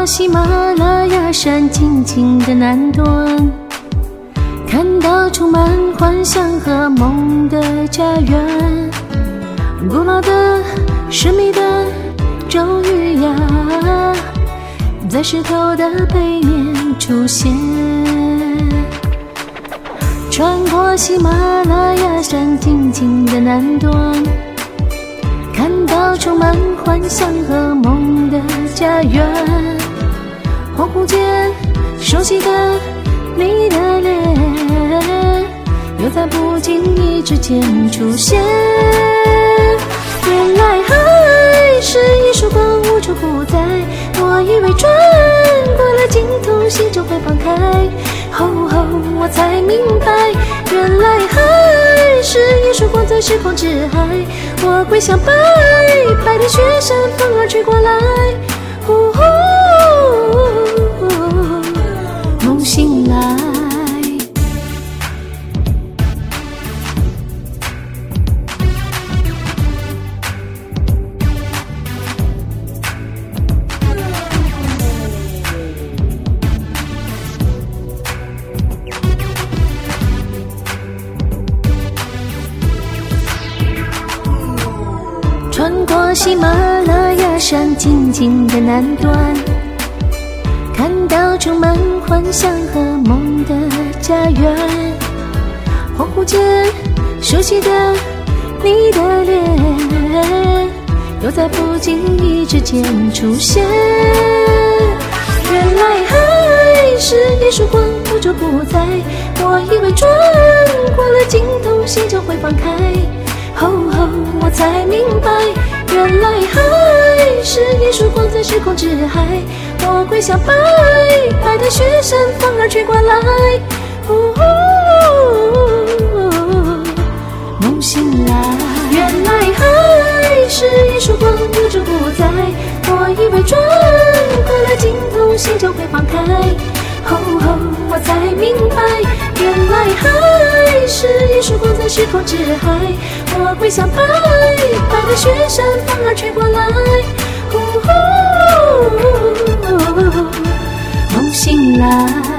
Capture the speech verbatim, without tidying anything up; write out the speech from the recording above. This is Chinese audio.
喜马拉雅山静静的南端，看到充满幻想和梦的家园，古老的神秘的咒语呀，在石头的背面出现。穿过喜马拉雅山静静的南端，看到充满幻想和梦的家园，恍惚间熟悉的你的脸，又在不经意之间出现。原来爱是一束光，无处不在，我以为转过了镜头，心就会放开，后后我才明白，原来爱是一束光，在时空之海，我归向白白的雪山，风儿吹过来，呼呼梦醒来。穿过喜马拉雅山静静的南端，看到充满幻想和梦的家园，恍惚间熟悉的你的脸，又在不经意之间出现。原来爱是一束光，无处不在，我以为转过了镜头，心就会放开，后后我才明白，原来爱是一束光，在时空之海，我归向白白的雪山，风儿吹过来，呼呼梦醒来。原来爱是一束光，无处不在，我以为转过了镜头，心就会放开，后后我才明白，原来爱是一束光，在时空之海，我归向白白的雪山，风儿吹过来，呼呼梦醒来。